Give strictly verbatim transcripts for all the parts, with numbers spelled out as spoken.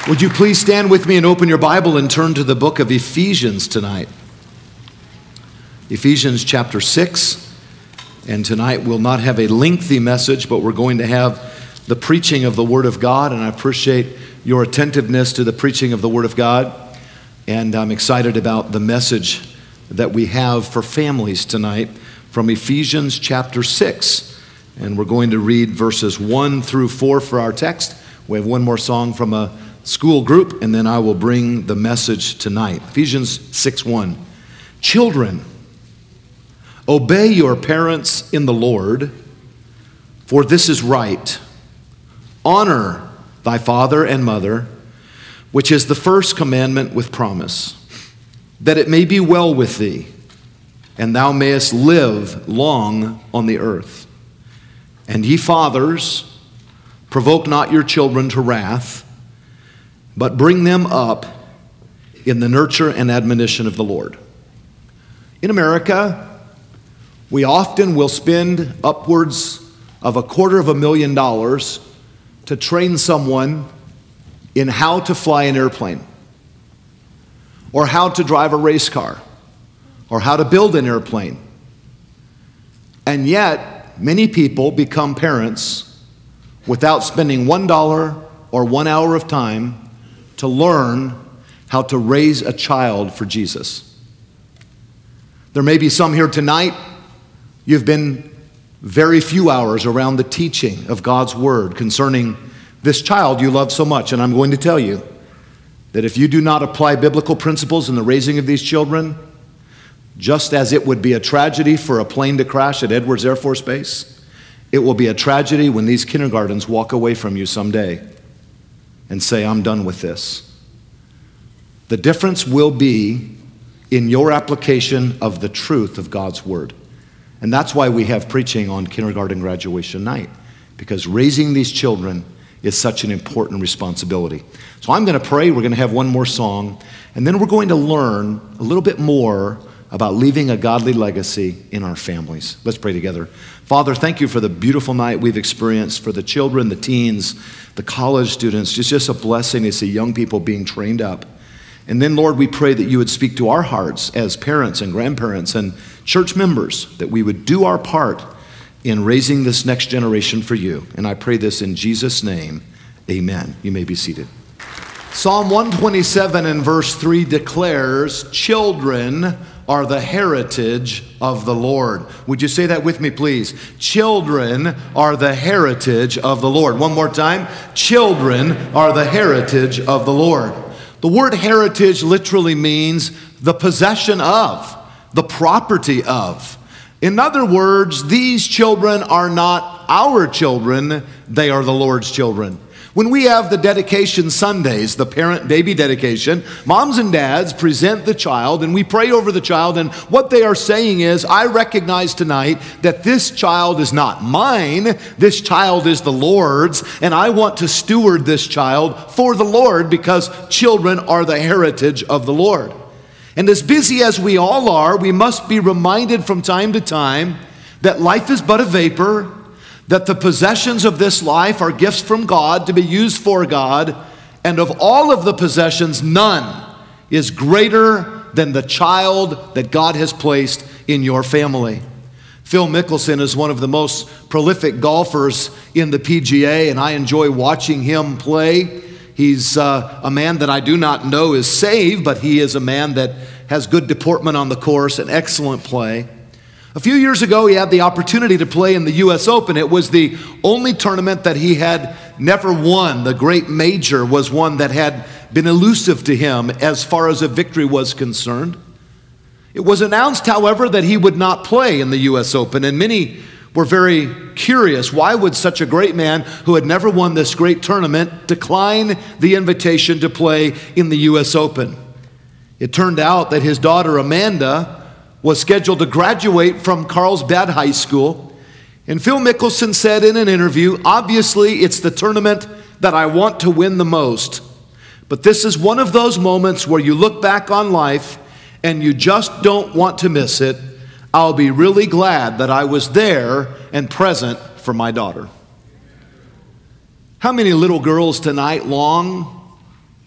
Would you please stand with me and open your Bible and turn to the book of Ephesians tonight? Ephesians chapter six. And tonight we'll not have a lengthy message, but we're going to have the preaching of the Word of God. And I appreciate your attentiveness to the preaching of the Word of God. And I'm excited about the message that we have for families tonight from Ephesians chapter six. And we're going to read verses one through four for our text. We have one more song from a school group, and then I will bring the message tonight. Ephesians six one. Children, obey your parents in the Lord, for this is right. Honor thy father and mother, which is the first commandment with promise, that it may be well with thee, and thou mayest live long on the earth. And ye fathers, provoke not your children to wrath, but bring them up in the nurture and admonition of the Lord. In America, we often will spend upwards of a quarter of a million dollars to train someone in how to fly an airplane, or how to drive a race car, or how to build an airplane. And yet, many people become parents without spending one dollar or one hour of time to learn how to raise a child for Jesus. There may be some here tonight, you've been very few hours around the teaching of God's Word concerning this child you love so much. And I'm going to tell you that if you do not apply biblical principles in the raising of these children, just as it would be a tragedy for a plane to crash at Edwards Air Force Base, it will be a tragedy when these kindergartens walk away from you someday and say, I'm done with this. The difference will be in your application of the truth of God's Word. And that's why we have preaching on kindergarten graduation night, because raising these children is such an important responsibility. So I'm going to pray, we're going to have one more song, and then we're going to learn a little bit more about leaving a godly legacy in our families. Let's pray together. Father, thank you for the beautiful night we've experienced, for the children, the teens, the college students. It's just a blessing to see young people being trained up. And then, Lord, we pray that you would speak to our hearts as parents and grandparents and church members, that we would do our part in raising this next generation for you. And I pray this in Jesus' name, amen. You may be seated. Psalm one twenty-seven and verse three declares, children are the heritage of the Lord. Would you say that with me, please? Children are the heritage of the Lord. One more time. Children are the heritage of the Lord. The word heritage literally means the possession of, the property of. In other words, these children are not our children, they are the Lord's children. When we have the dedication Sundays, the parent-baby dedication, moms and dads present the child and we pray over the child, and what they are saying is, I recognize tonight that this child is not mine, this child is the Lord's, and I want to steward this child for the Lord because children are the heritage of the Lord. And as busy as we all are, we must be reminded from time to time that life is but a vapor, that the possessions of this life are gifts from God to be used for God, and of all of the possessions, none is greater than the child that God has placed in your family. Phil Mickelson is one of the most prolific golfers in the P G A, and I enjoy watching him play. He's uh, a man that I do not know is saved, but he is a man that has good deportment on the course and excellent play. A few years ago, he had the opportunity to play in the U S Open. It was the only tournament that he had never won. The great major was one that had been elusive to him as far as a victory was concerned. It was announced, however, that he would not play in the U S Open, and many were very curious. Why would such a great man who had never won this great tournament decline the invitation to play in the U S Open? It turned out that his daughter Amanda was scheduled to graduate from Carlsbad High School. And Phil Mickelson said in an interview, obviously it's the tournament that I want to win the most. But this is one of those moments where you look back on life and you just don't want to miss it. I'll be really glad that I was there and present for my daughter. How many little girls tonight long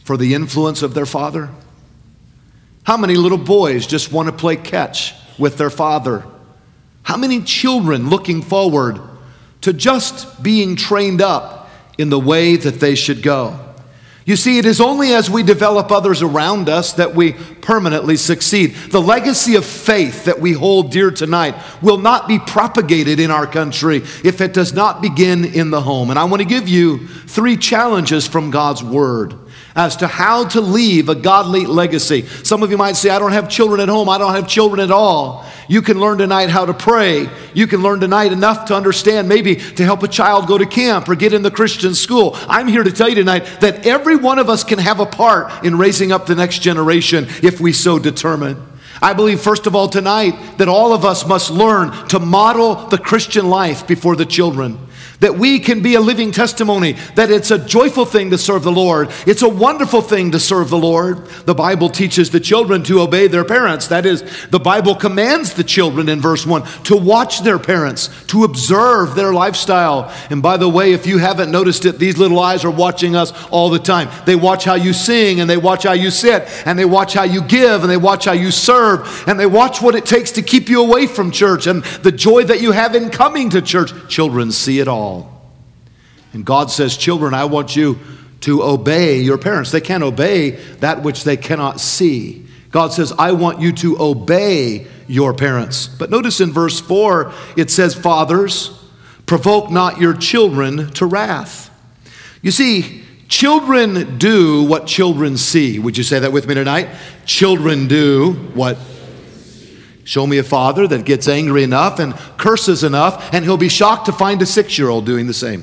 for the influence of their father? How many little boys just want to play catch with their father? How many children looking forward to just being trained up in the way that they should go? You see, it is only as we develop others around us that we permanently succeed. The legacy of faith that we hold dear tonight will not be propagated in our country if it does not begin in the home. And I want to give you three challenges from God's Word as to how to leave a godly legacy. Some of you might say, I don't have children at home. I don't have children at all. You can learn tonight how to pray. You can learn tonight enough to understand, maybe to help a child go to camp or get in the Christian school. I'm here to tell you tonight that every one of us can have a part in raising up the next generation if we so determine. I believe, first of all, tonight that all of us must learn to model the Christian life before the children. That we can be a living testimony, that it's a joyful thing to serve the Lord. It's a wonderful thing to serve the Lord. The Bible teaches the children to obey their parents. That is, the Bible commands the children in verse one to watch their parents, to observe their lifestyle. And by the way, if you haven't noticed it, these little eyes are watching us all the time. They watch how you sing, and they watch how you sit, and they watch how you give, and they watch how you serve, and they watch what it takes to keep you away from church and the joy that you have in coming to church. Children see it all. And God says, children, I want you to obey your parents. They can't obey that which they cannot see. God says, I want you to obey your parents. But notice in verse four, it says, fathers, provoke not your children to wrath. You see, children do what children see. Would you say that with me tonight? Children do what? Show me a father that gets angry enough and curses enough, and he'll be shocked to find a six-year-old doing the same.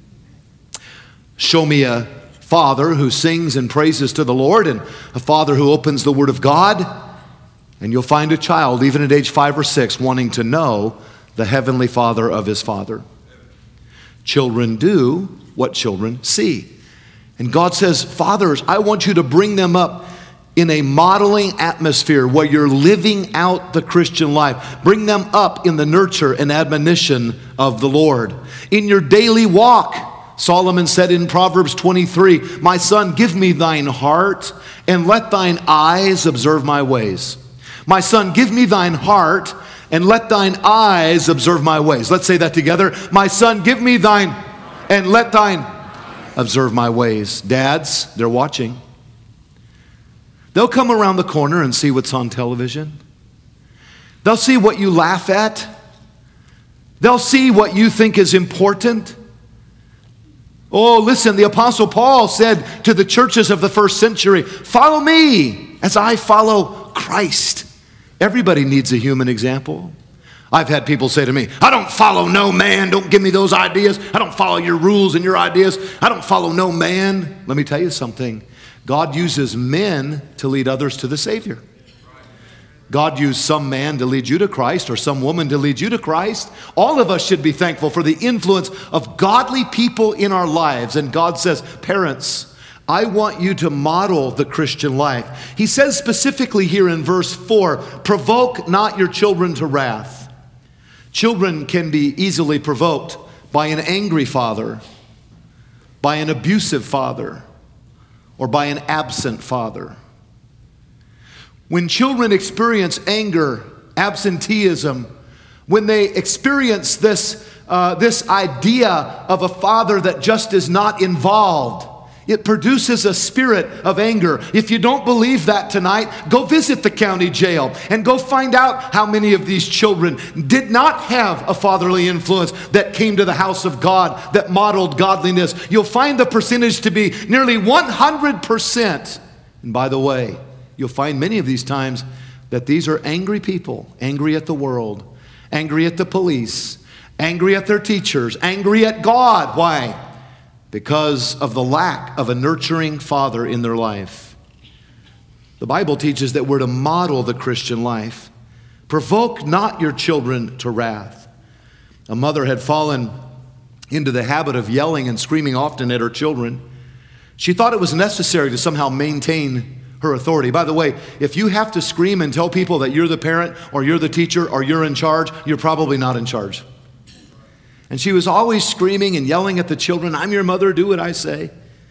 Show me a father who sings and praises to the Lord, and a father who opens the Word of God, and you'll find a child, even at age five or six, wanting to know the Heavenly Father of his Father. Children do what children see. And God says, fathers, I want you to bring them up in a modeling atmosphere where you're living out the Christian life. Bring them up in the nurture and admonition of the Lord. In your daily walk, Solomon said in Proverbs twenty-three, my son, give me thine heart, and let thine eyes observe my ways. My son, give me thine heart, and let thine eyes observe my ways. Let's say that together. My son, give me thine, and let thine observe my ways. Dads, they're watching. They'll come around the corner and see what's on television. They'll see what you laugh at. They'll see what you think is important. Oh, listen, the Apostle Paul said to the churches of the first century, follow me as I follow Christ. Everybody needs a human example. I've had people say to me, I don't follow no man. Don't give me those ideas. I don't follow your rules and your ideas. I don't follow no man. Let me tell you something. God uses men to lead others to the Savior. God used some man to lead you to Christ, or some woman to lead you to Christ. All of us should be thankful for the influence of godly people in our lives. And God says, parents, I want you to model the Christian life. He says specifically here in verse four, provoke not your children to wrath. Children can be easily provoked by an angry father, by an abusive father, or by an absent father. When children experience anger, absenteeism, when they experience this, uh, this idea of a father that just is not involved, it produces a spirit of anger. If you don't believe that tonight, go visit the county jail and go find out how many of these children did not have a fatherly influence that came to the house of God, that modeled godliness. You'll find the percentage to be nearly one hundred percent. And by the way, you'll find many of these times that these are angry people, angry at the world, angry at the police, angry at their teachers, angry at God. Why? Because of the lack of a nurturing father in their life. The Bible teaches that we're to model the Christian life. Provoke not your children to wrath. A mother had fallen into the habit of yelling and screaming often at her children. She thought it was necessary to somehow maintain her authority. By the way, if you have to scream and tell people that you're the parent or you're the teacher or you're in charge, you're probably not in charge. And she was always screaming and yelling at the children, I'm your mother, do what I say.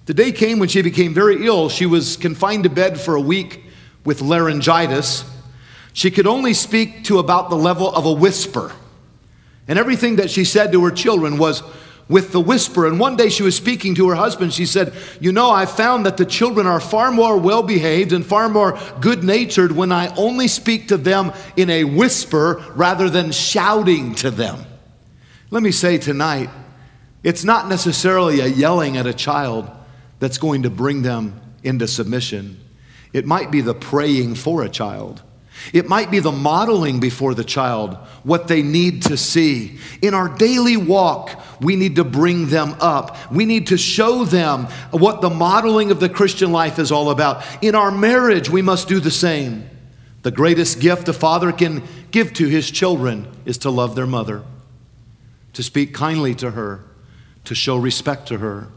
The day came when she became very ill. She was confined to bed for a week with laryngitis. She could only speak to about the level of a whisper. And everything that she said to her children was with the whisper. And one day she was speaking to her husband. She said, you know, I found that the children are far more well-behaved and far more good-natured when I only speak to them in a whisper rather than shouting to them. Let me say tonight, it's not necessarily a yelling at a child that's going to bring them into submission. It might be the praying for a child. It might be the modeling before the child what they need to see. In our daily walk, we need to bring them up. We need to show them what the modeling of the Christian life is all about. In our marriage, we must do the same. The greatest gift a father can give to his children is to love their mother, to speak kindly to her, to show respect to her.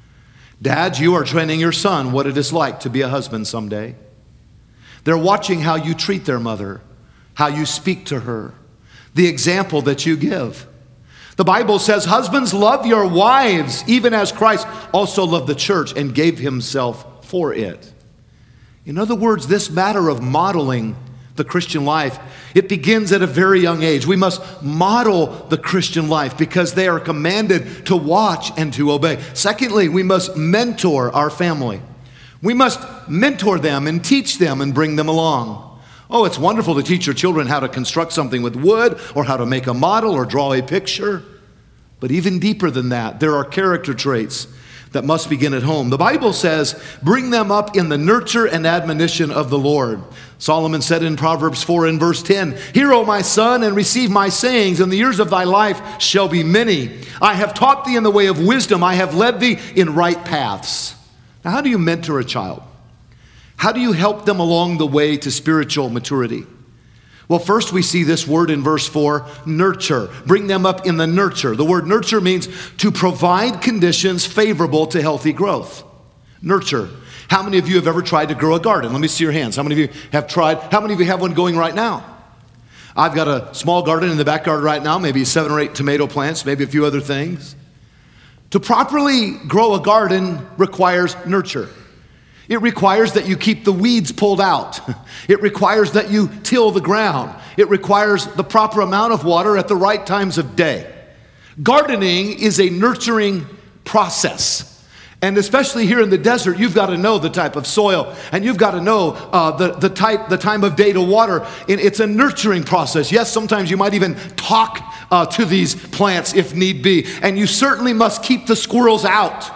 Dads, you are training your son what it is like to be a husband someday. They're watching how you treat their mother, how you speak to her, the example that you give. The Bible says, husbands, love your wives, even as Christ also loved the church and gave himself for it. In other words, this matter of modeling the Christian life, it begins at a very young age. We must model the Christian life because they are commanded to watch and to obey. Secondly, we must mentor our family. We must mentor them and teach them and bring them along. Oh, it's wonderful to teach your children how to construct something with wood or how to make a model or draw a picture. But even deeper than that, there are character traits that must begin at home. The Bible says, bring them up in the nurture and admonition of the Lord. Solomon said in Proverbs four and verse ten, hear, O my son, and receive my sayings, and the years of thy life shall be many. I have taught thee in the way of wisdom. I have led thee in right paths. Now, how do you mentor a child? How do you help them along the way to spiritual maturity? Well, first we see this word in verse four, nurture. Bring them up in the nurture. The word nurture means to provide conditions favorable to healthy growth. Nurture. How many of you have ever tried to grow a garden? Let me see your hands. How many of you have tried? How many of you have one going right now? I've got a small garden in the backyard right now, maybe seven or eight tomato plants, maybe a few other things. To properly grow a garden requires nurture. It requires that you keep the weeds pulled out. It requires that you till the ground. It requires the proper amount of water at the right times of day. Gardening is a nurturing process. And especially here in the desert, you've got to know the type of soil, and you've got to know uh, the, the, type, the time of day to water. And it's a nurturing process. Yes, sometimes you might even talk uh, to these plants if need be. And you certainly must keep the squirrels out.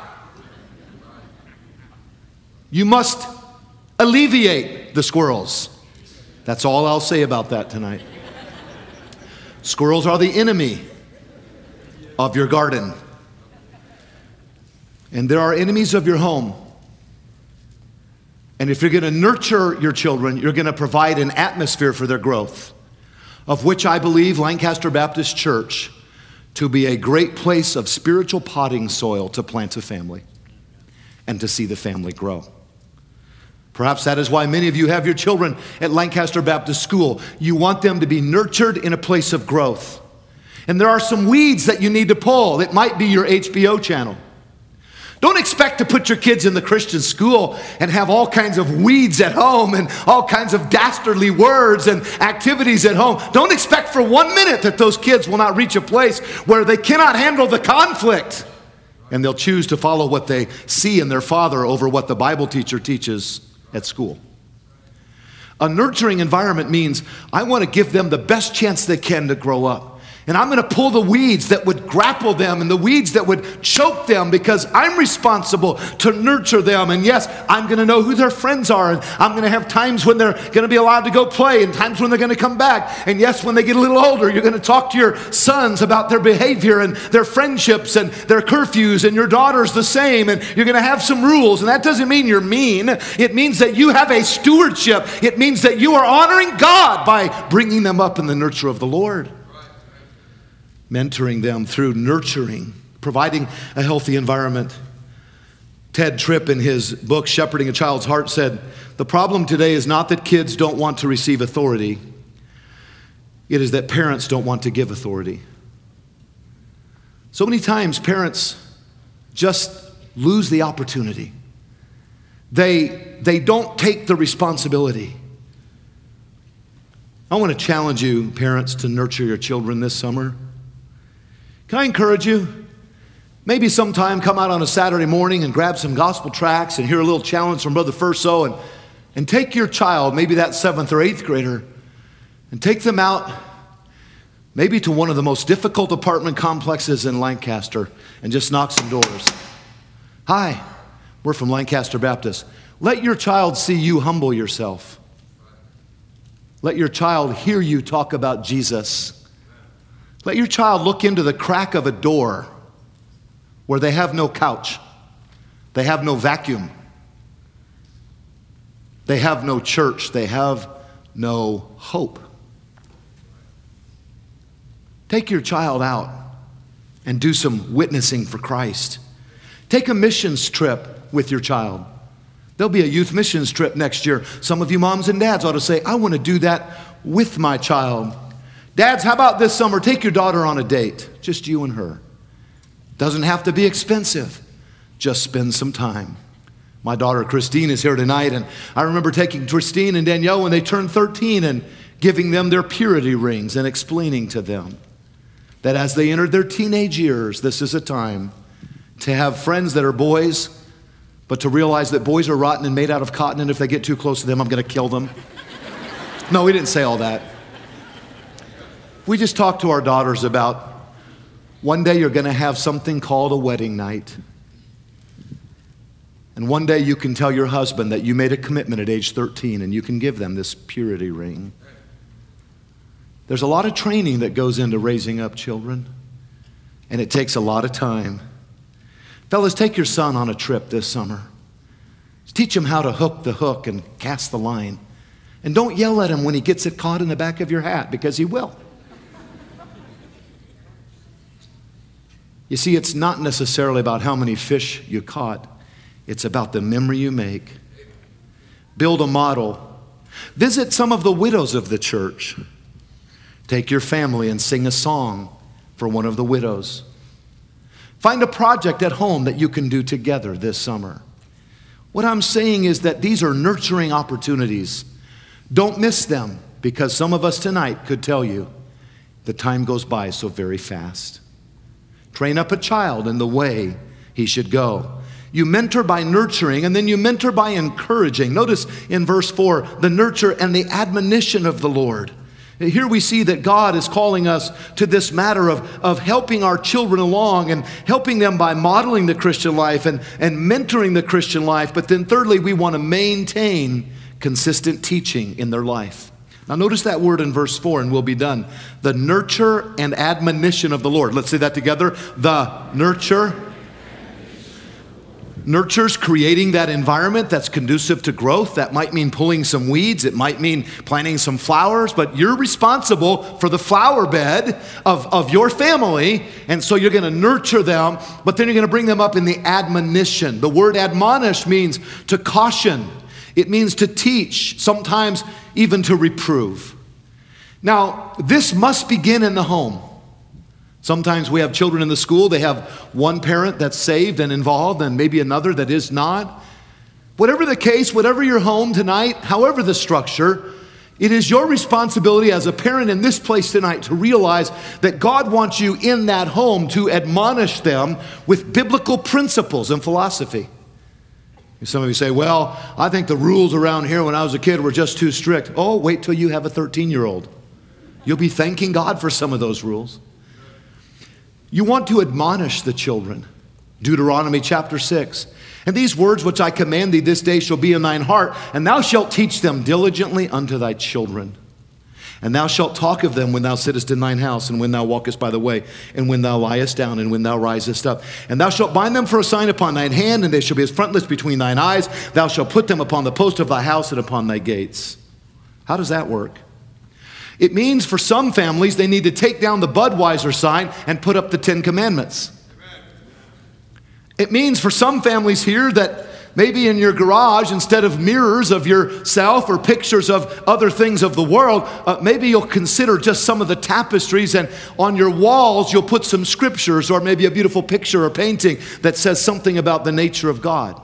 You must alleviate the squirrels. That's all I'll say about that tonight. Squirrels are the enemy of your garden. And there are enemies of your home. And if you're going to nurture your children, you're going to provide an atmosphere for their growth, of which I believe Lancaster Baptist Church to be a great place of spiritual potting soil to plant a family and to see the family grow. Perhaps that is why many of you have your children at Lancaster Baptist School. You want them to be nurtured in a place of growth. And there are some weeds that you need to pull. It might be your H B O channel. Don't expect to put your kids in the Christian school and have all kinds of weeds at home and all kinds of dastardly words and activities at home. Don't expect for one minute that those kids will not reach a place where they cannot handle the conflict and they'll choose to follow what they see in their father over what the Bible teacher teaches at school. A nurturing environment means I want to give them the best chance they can to grow up. And I'm going to pull the weeds that would grapple them and the weeds that would choke them because I'm responsible to nurture them. And yes, I'm going to know who their friends are. And I'm going to have times when they're going to be allowed to go play and times when they're going to come back. And yes, when they get a little older, you're going to talk to your sons about their behavior and their friendships and their curfews, and your daughters the same. And you're going to have some rules. And that doesn't mean you're mean. It means that you have a stewardship. It means that you are honoring God by bringing them up in the nurture of the Lord. Mentoring them through nurturing, providing a healthy environment. Ted Tripp, in his book, Shepherding a Child's Heart, said, the problem today is not that kids don't want to receive authority. It is that parents don't want to give authority. So many times parents just lose the opportunity. They, they don't take the responsibility. I want to challenge you, parents, to nurture your children this summer. Can I encourage you? Maybe sometime come out on a Saturday morning and grab some gospel tracts and hear a little challenge from Brother Furso and, and take your child, maybe that seventh or eighth grader, and take them out maybe to one of the most difficult apartment complexes in Lancaster and just knock some doors. Hi, we're from Lancaster Baptist. Let your child see you humble yourself. Let your child hear you talk about Jesus. Let your child look into the crack of a door where they have no couch, they have no vacuum, they have no church, they have no hope. Take your child out and do some witnessing for Christ. Take a missions trip with your child. There'll be a youth missions trip next year. Some of you moms and dads ought to say, I want to do that with my child. Dads, how about this summer? Take your daughter on a date, just you and her. Doesn't have to be expensive. Just spend some time. My daughter Christine is here tonight, and I remember taking Christine and Danielle when they turned thirteen and giving them their purity rings and explaining to them that as they entered their teenage years, this is a time to have friends that are boys, but to realize that boys are rotten and made out of cotton, and if they get too close to them, I'm going to kill them. No, we didn't say all that. We just talked to our daughters about one day you're going to have something called a wedding night. And one day you can tell your husband that you made a commitment at age thirteen and you can give them this purity ring. There's a lot of training that goes into raising up children, and it takes a lot of time. Fellas, take your son on a trip this summer. Teach him how to hook the hook and cast the line. And don't yell at him when he gets it caught in the back of your hat, because he will. You see, it's not necessarily about how many fish you caught. It's about the memory you make. Build a model. Visit some of the widows of the church. Take your family and sing a song for one of the widows. Find a project at home that you can do together this summer. What I'm saying is that these are nurturing opportunities. Don't miss them, because some of us tonight could tell you the time goes by so very fast. Train up a child in the way he should go. You mentor by nurturing, and then you mentor by encouraging. Notice in verse four, the nurture and the admonition of the Lord. Here we see that God is calling us to this matter of, of helping our children along and helping them by modeling the Christian life and, and mentoring the Christian life. But then thirdly, we want to maintain consistent teaching in their life. Now notice that word in verse four, and we'll be done. The nurture and admonition of the Lord. Let's say that together. The nurture. Nurture's creating that environment that's conducive to growth. That might mean pulling some weeds. It might mean planting some flowers. But you're responsible for the flower bed of, of your family. And so you're going to nurture them. But then you're going to bring them up in the admonition. The word admonish means to caution. It means to teach, sometimes even to reprove. Now, this must begin in the home. Sometimes we have children in the school, they have one parent that's saved and involved and maybe another that is not. Whatever the case, whatever your home tonight, however the structure, it is your responsibility as a parent in this place tonight to realize that God wants you in that home to admonish them with biblical principles and philosophy. Some of you say, well, I think the rules around here when I was a kid were just too strict. Oh, wait till you have a thirteen-year-old. You'll be thanking God for some of those rules. You want to admonish the children. Deuteronomy chapter six. And these words which I command thee this day shall be in thine heart, and thou shalt teach them diligently unto thy children. And thou shalt talk of them when thou sittest in thine house, and when thou walkest by the way, and when thou liest down, and when thou risest up. And thou shalt bind them for a sign upon thine hand, and they shall be as frontlets between thine eyes. Thou shalt put them upon the post of thy house and upon thy gates. How does that work? It means for some families, they need to take down the Budweiser sign and put up the Ten Commandments. It means for some families here that Maybe in your garage, instead of mirrors of yourself or pictures of other things of the world, uh, maybe you'll consider just some of the tapestries, and on your walls you'll put some scriptures or maybe a beautiful picture or painting that says something about the nature of God.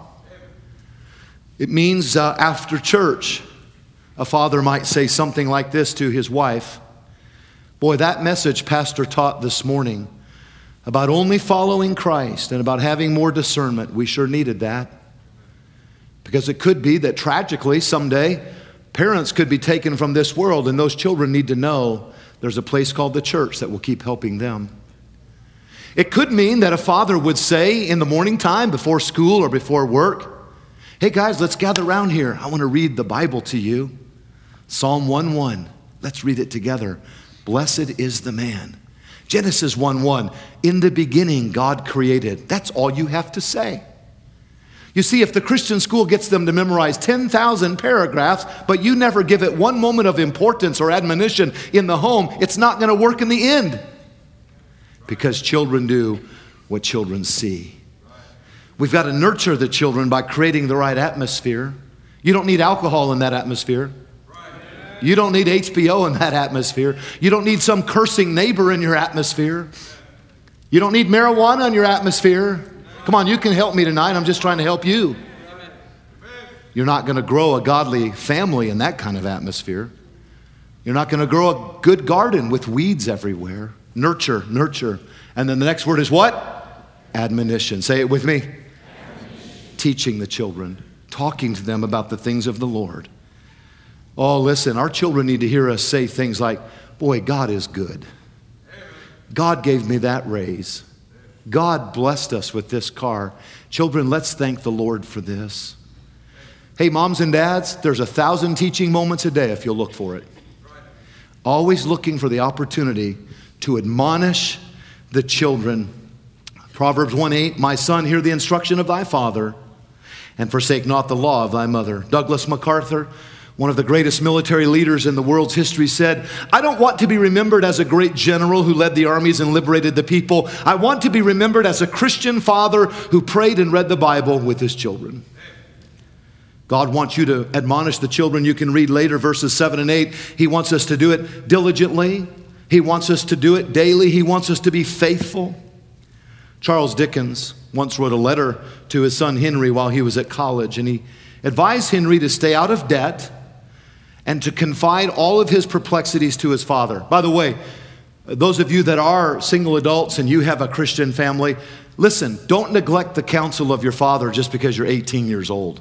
It means uh, after church, a father might say something like this to his wife. Boy, that message Pastor taught this morning about only following Christ and about having more discernment, we sure needed that. Because it could be that tragically someday parents could be taken from this world, and those children need to know there's a place called the church that will keep helping them. It could mean that a father would say in the morning time before school or before work, hey guys, let's gather around here. I want to read the Bible to you. Psalm one one. Let's read it together. Blessed is the man. Genesis one one. In the beginning, God created. That's all you have to say. You see, if the Christian school gets them to memorize ten thousand paragraphs, but you never give it one moment of importance or admonition in the home, it's not going to work in the end. Because children do what children see. We've got to nurture the children by creating the right atmosphere. You don't need alcohol in that atmosphere. You don't need H B O in that atmosphere. You don't need some cursing neighbor in your atmosphere. You don't need marijuana in your atmosphere. Come on, you can help me tonight. I'm just trying to help you. You're not going to grow a godly family in that kind of atmosphere. You're not going to grow a good garden with weeds everywhere. Nurture, nurture. And then the next word is what? Admonition. Say it with me. Teaching the children, talking to them about the things of the Lord. Oh, listen, our children need to hear us say things like, boy, God is good. God gave me that raise. God blessed us with this car. Children, let's thank the Lord for this. Hey, moms and dads, there's a thousand teaching moments a day if you'll look for it. Always looking for the opportunity to admonish the children. Proverbs one eight, my son, hear the instruction of thy father, and forsake not the law of thy mother. Douglas MacArthur, one of the greatest military leaders in the world's history, said, I don't want to be remembered as a great general who led the armies and liberated the people. I want to be remembered as a Christian father who prayed and read the Bible with his children. God wants you to admonish the children. You can read later verses seven and eight. He wants us to do it diligently. He wants us to do it daily. He wants us to be faithful. Charles Dickens once wrote a letter to his son Henry while he was at college, and he advised Henry to stay out of debt and to confide all of his perplexities to his father. By the way, those of you that are single adults and you have a Christian family, listen, don't neglect the counsel of your father just because you're eighteen years old.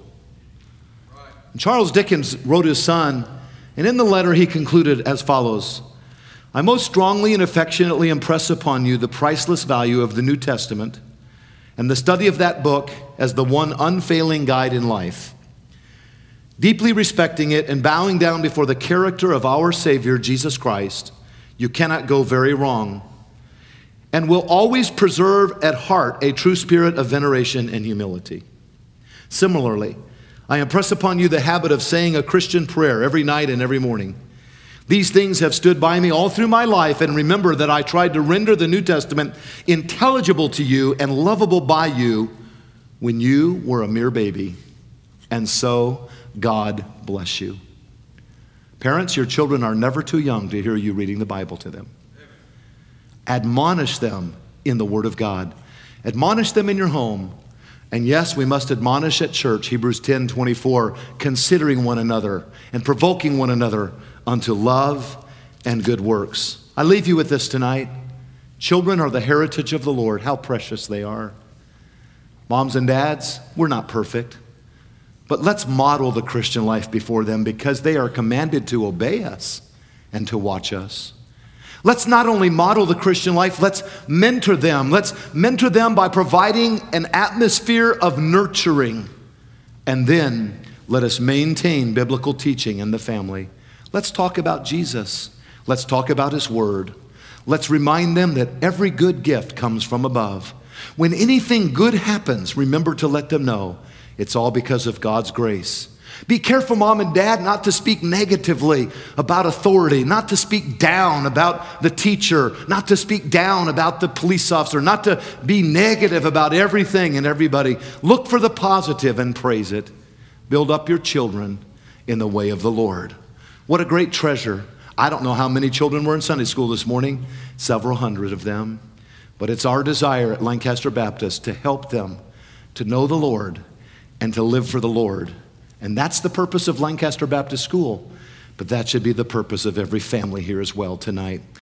And Charles Dickens wrote his son, and in the letter he concluded as follows, I most strongly and affectionately impress upon you the priceless value of the New Testament and the study of that book as the one unfailing guide in life. Deeply respecting it and bowing down before the character of our Savior, Jesus Christ, you cannot go very wrong, and will always preserve at heart a true spirit of veneration and humility. Similarly, I impress upon you the habit of saying a Christian prayer every night and every morning. These things have stood by me all through my life, and remember that I tried to render the New Testament intelligible to you and lovable by you when you were a mere baby. And so, God bless you. Parents, your children are never too young to hear you reading the Bible to them. Admonish them in the Word of God. Admonish them in your home. And yes, we must admonish at church, Hebrews ten twenty-four, considering one another and provoking one another unto love and good works. I leave you with this tonight. Children are the heritage of the Lord. How precious they are. Moms and dads, we're not perfect. But let's model the Christian life before them because they are commanded to obey us and to watch us. Let's not only model the Christian life, let's mentor them. Let's mentor them by providing an atmosphere of nurturing. And then let us maintain biblical teaching in the family. Let's talk about Jesus. Let's talk about His Word. Let's remind them that every good gift comes from above. When anything good happens, remember to let them know it's all because of God's grace. Be careful, mom and dad, not to speak negatively about authority, not to speak down about the teacher, not to speak down about the police officer, not to be negative about everything and everybody. Look for the positive and praise it. Build up your children in the way of the Lord. What a great treasure. I don't know how many children were in Sunday school this morning, several hundred of them. But it's our desire at Lancaster Baptist to help them to know the Lord and to live for the Lord. And that's the purpose of Lancaster Baptist School, but that should be the purpose of every family here as well tonight.